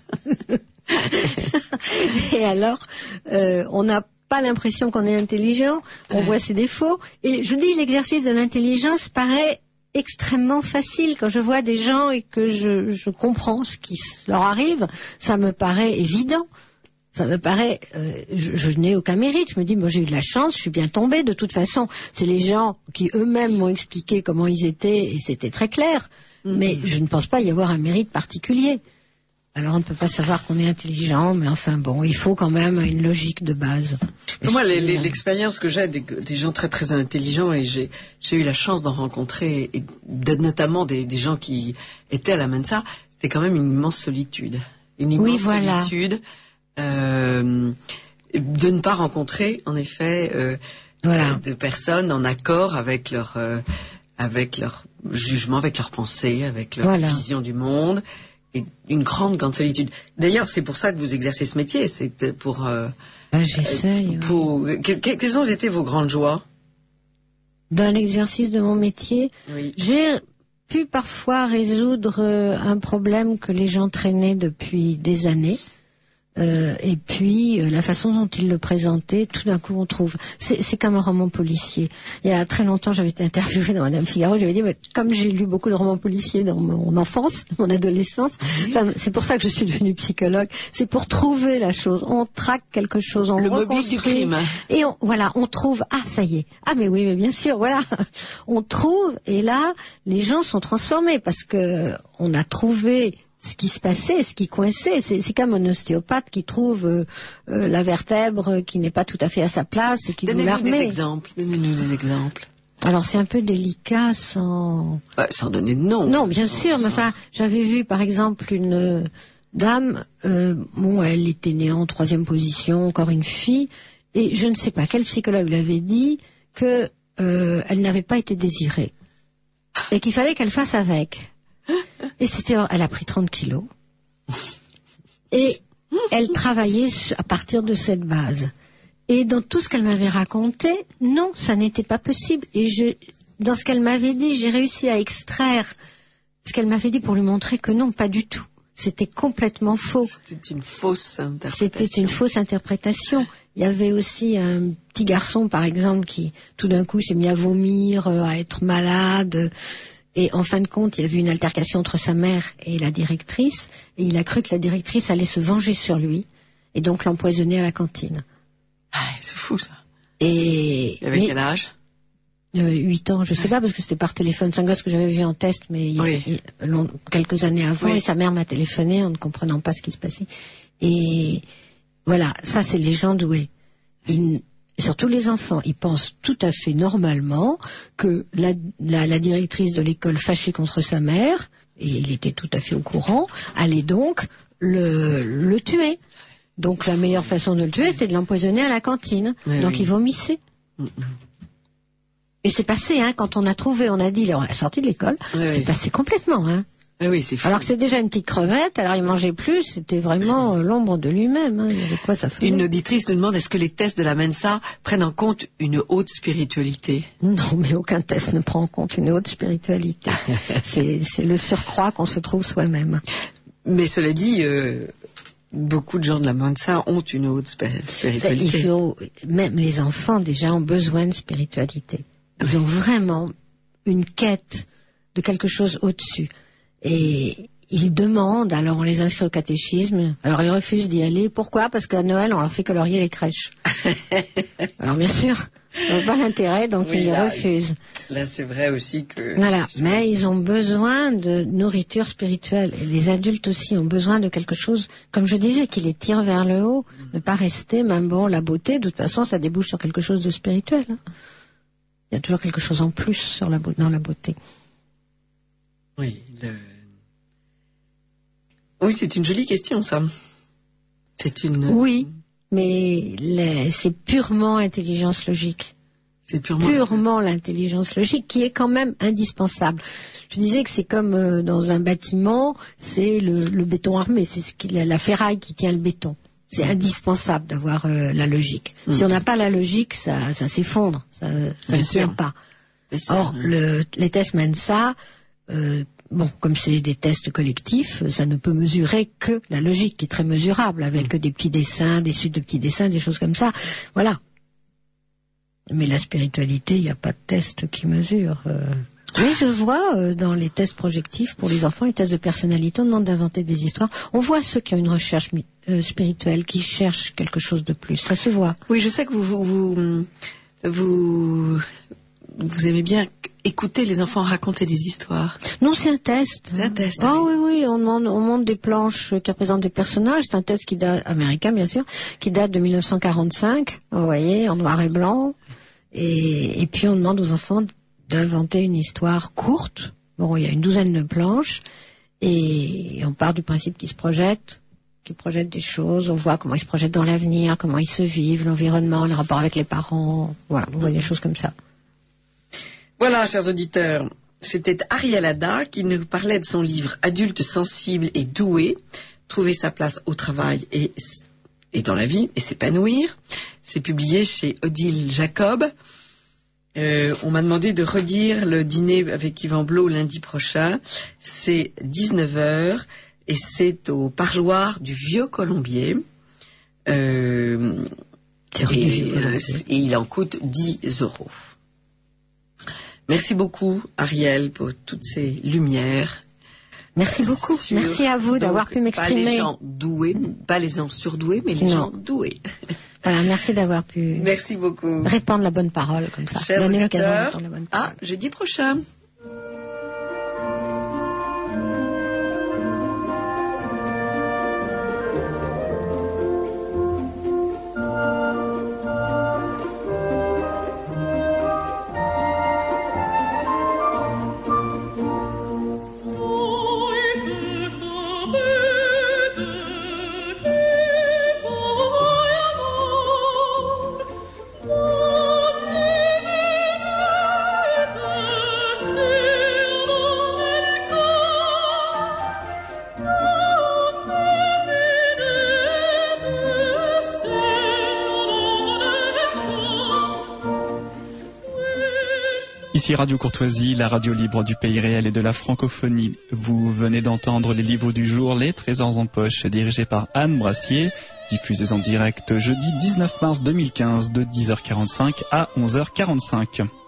Et alors, on n'a pas l'impression qu'on est intelligent, on voit ses défauts. Et je dis, l'exercice de l'intelligence paraît extrêmement facile. Quand je vois des gens et que je comprends ce qui leur arrive, ça me paraît évident. Ça me paraît, je n'ai aucun mérite. Je me dis, moi j'ai eu de la chance, je suis bien tombée. De toute façon, c'est les gens qui eux-mêmes m'ont expliqué comment ils étaient et c'était très clair. Mais je ne pense pas y avoir un mérite particulier. Alors on ne peut pas savoir qu'on est intelligent, mais enfin bon, il faut quand même une logique de base. Moi, l'expérience que j'ai des gens très très intelligents, et j'ai eu la chance d'en rencontrer, et notamment des gens qui étaient à la Mensa, c'était quand même une immense solitude. Une immense solitude de ne pas rencontrer, en effet, de personnes en accord avec leur jugement, avec leurs pensées, avec leur vision du monde. Et une grande solitude. D'ailleurs, c'est pour ça que vous exercez ce métier. C'est pour... j'essaye. Quelles ont été vos grandes joies dans l'exercice de mon métier? J'ai pu parfois résoudre un problème que les gens traînaient depuis des années. Et puis la façon dont il le présentait, tout d'un coup on trouve, c'est comme un roman policier. Il y a très longtemps, j'avais été interviewée dans Madame Figaro, j'avais dit, comme j'ai lu beaucoup de romans policiers dans mon enfance, mon adolescence, c'est pour ça que je suis devenue psychologue, c'est pour trouver la chose. On traque quelque chose, on reconstruit, le mobile du crime, et on trouve, ça y est, mais oui, mais bien sûr, voilà, on trouve, et là les gens sont transformés parce que on a trouvé ce qui se passait, ce qui coinçait. C'est comme un ostéopathe qui trouve la vertèbre qui n'est pas tout à fait à sa place et qui vous la remet. Donnez-nous des exemples. Alors c'est un peu délicat sans donner de nom. Non, bien sûr, mais enfin, j'avais vu par exemple une dame, elle était née en 3e position, encore une fille, et je ne sais pas quel psychologue l'avait dit que elle n'avait pas été désirée et qu'il fallait qu'elle fasse avec. Et elle a pris 30 kilos. Et elle travaillait à partir de cette base. Et dans tout ce qu'elle m'avait raconté, non, ça n'était pas possible. Et dans ce qu'elle m'avait dit, j'ai réussi à extraire ce qu'elle m'avait dit pour lui montrer que non, pas du tout. C'était complètement faux. C'était une fausse interprétation. Il y avait aussi un petit garçon, par exemple, qui tout d'un coup s'est mis à vomir, à être malade. Et en fin de compte, il y a eu une altercation entre sa mère et la directrice, et il a cru que la directrice allait se venger sur lui, et donc l'empoisonner à la cantine. C'est fou ça. Et il avait quel âge 8 ans, je sais pas, parce que c'était par téléphone. C'est un gosse que j'avais vu en test, mais quelques années avant, et sa mère m'a téléphoné en ne comprenant pas ce qui se passait. Et voilà, ça c'est les gens doués. Surtout les enfants, ils pensent tout à fait normalement que la directrice de l'école fâchée contre sa mère, et il était tout à fait au courant, allait donc le tuer. Donc la meilleure façon de le tuer, c'était de l'empoisonner à la cantine. Oui, donc oui. il vomissait. Et c'est passé, hein, quand on a trouvé, on a dit, on est sorti de l'école, c'est passé complètement, hein. Oui, c'est fou. Alors que c'est déjà une petite crevette, alors il mangeait plus, c'était vraiment l'ombre de lui-même, hein. Il y avait quoi ça fait. Une auditrice nous demande, est-ce que les tests de la Mensa prennent en compte une haute spiritualité? Non, mais aucun test ne prend en compte une haute spiritualité. c'est le surcroît qu'on se trouve soi-même. Mais cela dit, beaucoup de gens de la Mensa ont une haute spiritualité. Même les enfants déjà ont besoin de spiritualité. Ils ont vraiment une quête de quelque chose au-dessus. Et ils demandent, alors on les inscrit au catéchisme, alors ils refusent d'y aller. Pourquoi? Parce qu'à Noël, on leur fait colorier les crèches. Alors bien sûr, ils n'ont pas l'intérêt, donc ils refusent. Là, c'est vrai aussi que... Voilà, mais ils ont besoin de nourriture spirituelle. Et les adultes aussi ont besoin de quelque chose, comme je disais, qui les tire vers le haut. Ne pas rester, même bon, la beauté, de toute façon, ça débouche sur quelque chose de spirituel. Hein. Il y a toujours quelque chose en plus sur dans la beauté. Oui, oui, c'est une jolie question, ça. C'est une... Oui, mais c'est purement intelligence logique. C'est purement l'intelligence logique qui est quand même indispensable. Je disais que c'est comme dans un bâtiment, c'est le béton armé, c'est la ferraille qui tient le béton. C'est indispensable d'avoir la logique. Si on n'a pas la logique, ça s'effondre, ça ne tient pas. Or, les tests Mensa... bon, comme c'est des tests collectifs, ça ne peut mesurer que la logique, qui est très mesurable, avec des petits dessins, des suites de petits dessins, des choses comme ça. Voilà. Mais la spiritualité, il n'y a pas de test qui mesure. Oui, je vois dans les tests projectifs pour les enfants, les tests de personnalité, on demande d'inventer des histoires. On voit ceux qui ont une recherche spirituelle, qui cherchent quelque chose de plus. Ça se voit. Oui, je sais que vous aimez bien écouter les enfants raconter des histoires. Non, c'est un test. C'est un test. Ah oui, on monte des planches qui représentent des personnages. C'est un test qui date, américain bien sûr, qui date de 1945. Vous voyez, en noir et blanc. Et puis on demande aux enfants d'inventer une histoire courte. Bon, il y a une douzaine de planches. Et on part du principe qu'ils projettent des choses. On voit comment ils se projettent dans l'avenir, comment ils se vivent, l'environnement, le rapport avec les parents. Voilà, on voit des choses comme ça. Voilà, chers auditeurs, c'était Ariel Ada qui nous parlait de son livre « Adulte sensible et doué, trouver sa place au travail et dans la vie et s'épanouir ». C'est publié chez Odile Jacob. On m'a demandé de redire le dîner avec Yvan Blot lundi prochain. C'est 19h et c'est au parloir du Vieux Colombier. Et il en coûte 10 €. Merci beaucoup, Ariel, pour toutes ces lumières. Merci beaucoup. Merci à vous d'avoir pu m'exprimer. Pas les gens doués, pas les gens surdoués, mais les gens doués. Voilà, merci d'avoir pu merci beaucoup. Répandre la bonne parole comme ça. Chers Donner l'occasion de auditeurs, répandre la bonne parole. Jeudi prochain. Ici Radio Courtoisie, la radio libre du pays réel et de la francophonie. Vous venez d'entendre les livres du jour, Les Trésors en poche, dirigés par Anne Brassier, diffusés en direct jeudi 19 mars 2015 de 10h45 à 11h45.